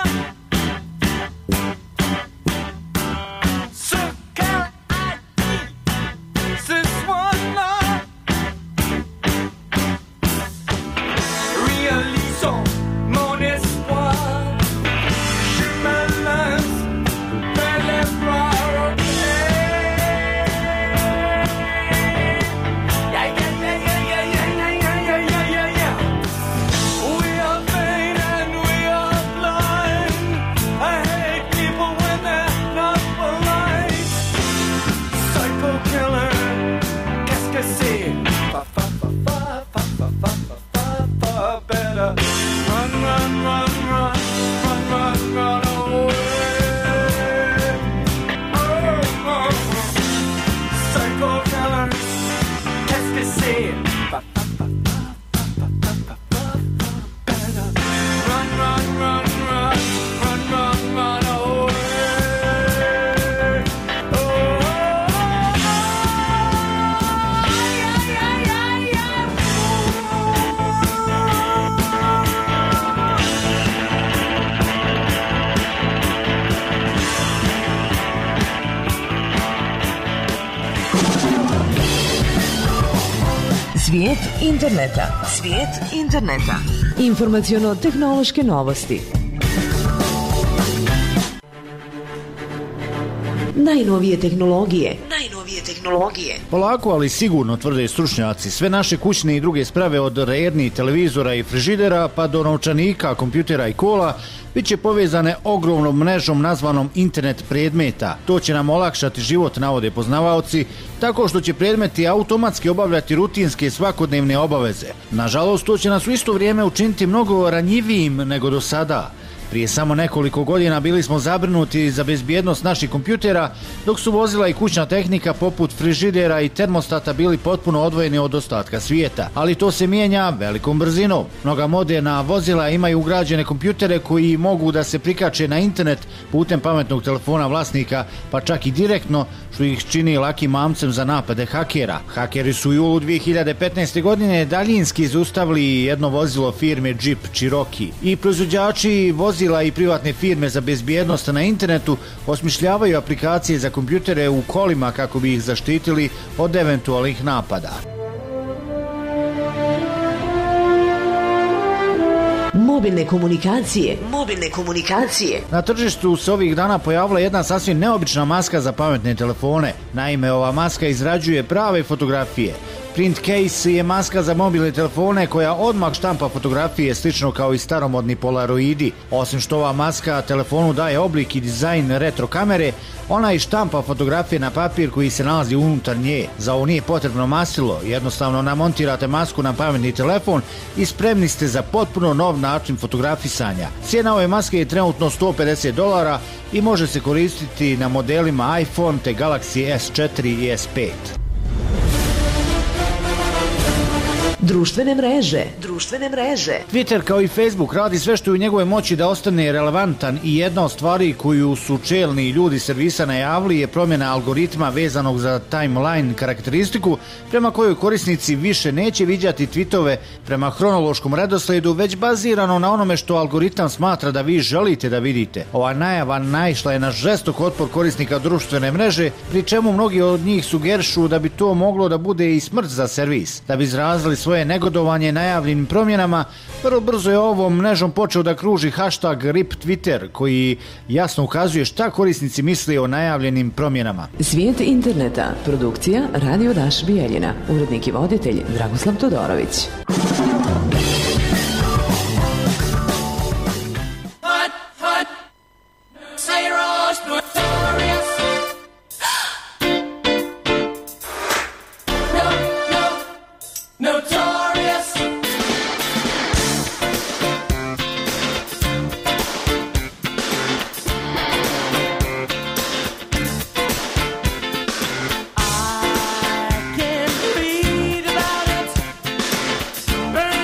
ce qu'elle a dit ce soir-là. Réalisons mon espoir. Je me lance vers les bras. Yeah, yeah, yeah, yeah, yeah, yeah, yeah, yeah, yeah, yeah. We are vain and we are blind. I hate people when they're not polite. Psycho killer, qu'est-ce que c'est? Fa fa fa fa fa fa fa fa fa. Better run, run, run, run, run, run, run away. Oh, oh. Psycho killer, qu'est-ce que c'est? Fa fa fa fa fa fa fa fa. Better run, run, run, run, run, run, run away. Oh, oh, yeah, yeah, yeah, yeah. Svijet interneta. Svijet interneta. Informaciono-tehnološke novosti. Najnovije tehnologije. tehnologije. Polako, ali sigurno, tvrde stručnjaci, sve naše kućne i druge sprave od rerni, televizora i frižidera pa do novčanika, kompjutera i kola bit će povezane ogromnom mrežom nazvanom internet predmeta. To će nam olakšati život, navode poznavaoci, tako što će predmeti automatski obavljati rutinske svakodnevne obaveze. Nažalost, to će nas u isto vrijeme učiniti mnogo ranjivijim nego do sada. Prije samo nekoliko godina bili smo zabrinuti za bezbjednost naših kompjutera, dok su vozila i kućna tehnika poput frižidera i termostata bili potpuno odvojeni od ostatka svijeta. Ali to se mijenja velikom brzinom. Mnoga moderna vozila imaju ugrađene kompjutere koji mogu da se prikače na internet putem pametnog telefona vlasnika, pa čak i direktno, što ih čini lakim mamcem za napade hakera. Hakeri su u julu 2015. godine daljinski zaustavili jedno vozilo firme Jeep Cherokee i proizvođači vozila i privatne firme za bezbjednost na internetu osmišljavaju aplikacije za kompjutere u kolima kako bi ih zaštitili od eventualnih napada. Mobilne komunikacije. Mobilne komunikacije. Na tržištu se ovih dana pojavila jedna sasvim neobična maska za pametne telefone. Naime, ova maska izrađuje prave fotografije. Print Case je maska za mobilne telefone koja odmah štampa fotografije slično kao i staromodni polaroidi. Osim što ova maska telefonu daje oblik i dizajn retro kamere, ona i štampa fotografije na papir koji se nalazi unutar nje. Za ovo nije potrebno masilo, jednostavno namontirate masku na pametni telefon i spremni ste za potpuno nov način fotografisanja. Cijena ove maske je trenutno $150 i može se koristiti na modelima iPhone te Galaxy S4 i S5. Društvene mreže. Društvene mreže. Twitter kao i Facebook radi sve što je u njegove moći da ostane relevantan i jedna od stvari koju su čelni ljudi servisa najavili je promjena algoritma vezanog za timeline karakteristiku prema kojoj korisnici više neće viđati tweetove prema hronološkom redosledu, već bazirano na onome što algoritam smatra da vi želite da vidite. Ova najava naišla je na žestok otpor korisnika društvene mreže, pri čemu mnogi od njih sugerišu da bi to moglo da bude i smrt za servis. Da bi izrazili svoje negodovanje najavljenim promjenama, vrlo brzo je ovom mrežom počeo da kruži hashtag RIP Twitter, koji jasno ukazuje šta korisnici misle o najavljenim promjenama. Svijet interneta. Produkcija Radio Daš Bijeljina. Urednik i voditelj Dragoslav Todorović. Burn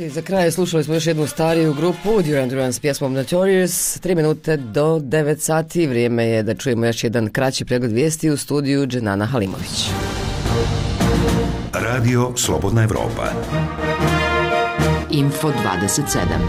I za kraj slušali smo još jednu stariju grupu Duran Duran s pjesmom Notorious. 3 minute do 9 sati. Vrijeme je da čujemo još jedan kraći pregled vijesti u studiju Dženana Halimović. Radio Slobodna Evropa. Info 27.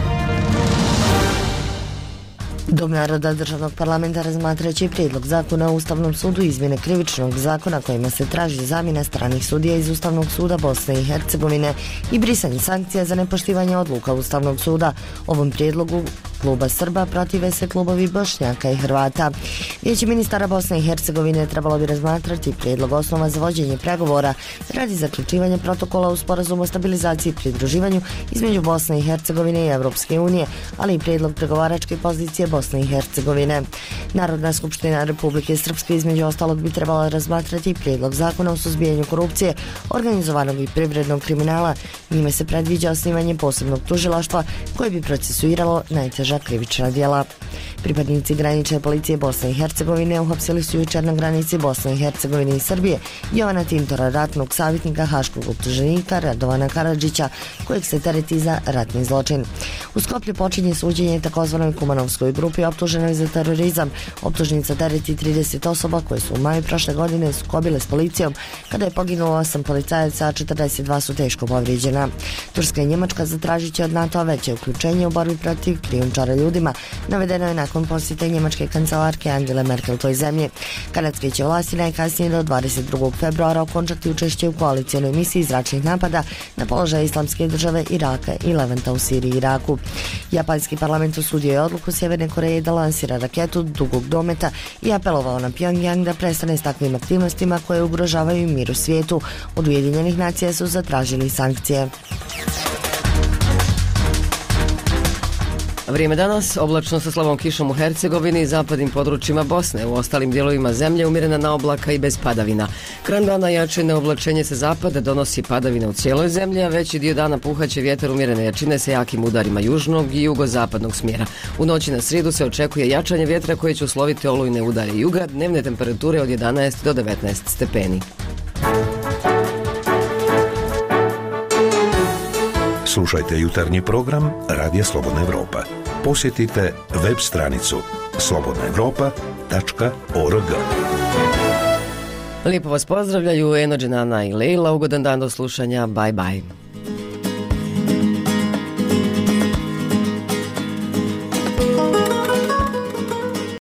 Dom naroda državnog parlamenta razmatraće prijedlog zakona o Ustavnom sudu izmjene krivičnog zakona kojima se traži zamjena stranih sudija iz Ustavnog suda Bosne i Hercegovine i brisanje sankcija za nepoštivanje odluka Ustavnog suda. Ovom prijedlogu kluba Srba protive se klubovi Bošnjaka i Hrvata. Vijeće ministara Bosne i Hercegovine trebalo bi razmatrati prijedlog osnova za vođenje pregovora radi zaključivanja protokola u sporazumu o stabilizaciji i pridruživanju između Bosne i Hercegovine i Evropske unije, ali i prijedlog pregovaračke pozicije Bosne i Hercegovine. Narodna skupština Republike Srpske između ostalog bi trebala razmatrati prijedlog zakona o suzbijanju korupcije, organizovanog i privrednog kriminala. Njime se predviđa osnivanje posebnog tužilaštva koje bi procesuiralo najteža krivična djela. Pripadnici granične policije Bosne i Hercegovine uhapsili su jučer na granici Bosne i Hercegovine i Srbije Jovana Tintora, ratnog savjetnika haškog optuženika Radovana Karadžića, kojeg se tereti za ratni zločin. U Skoplju počinje suđenje takozvanoj Kumanovskoj grupi optuženoj za terorizam. Optužnica tereti 30 osoba koje su u maju prošle godine sukobile s policijom kada je poginulo 8 policajaca, a 42 su teško povrijeđena. Turska i Njemačka zatražit će od NATO veće uključenje u borbi protiv krijumčara ljudima, navedeno je nakon posjete njemačke kancelarke Angele Merkel toj zemlji. Kanadske će vlasti najkasnije do 22. februara okončati učešće u koalicijonoj misiji zračnih napada na položaje Islamske države, Iraka i Levanta u Siriji i Iraku. Japanski parlament osudio je odluku Sjeverne Koreje da lansira raketu dugog dometa i apelovao na Pyongyang da prestane s takvim aktivnostima koje ugrožavaju mir u svijetu. Od Ujedinjenih nacija su zatražili sankcije. Vrijeme danas, oblačno sa slabom kišom u Hercegovini i zapadnim područjima Bosne. U ostalim dijelovima zemlje umjerena na oblaka i bez padavina. Krajem dana jače neoblačenje sa zapada donosi padavine u cijeloj zemlji, a veći dio dana puhaće vjetar umjerene jačine sa jakim udarima južnog i jugozapadnog smjera. U noći na srijedu se očekuje jačanje vjetra koje će usloviti olujne udare juga, dnevne temperature od 11 do 19 stepeni. Slušajte jutarnji program Radija Slobodna Evropa. Posjetite web stranicu slobodnaevropa.org. Lijepo vas pozdravljaju Eno, Dženana i Leila. Ugodan dan do slušanja. Bye bye.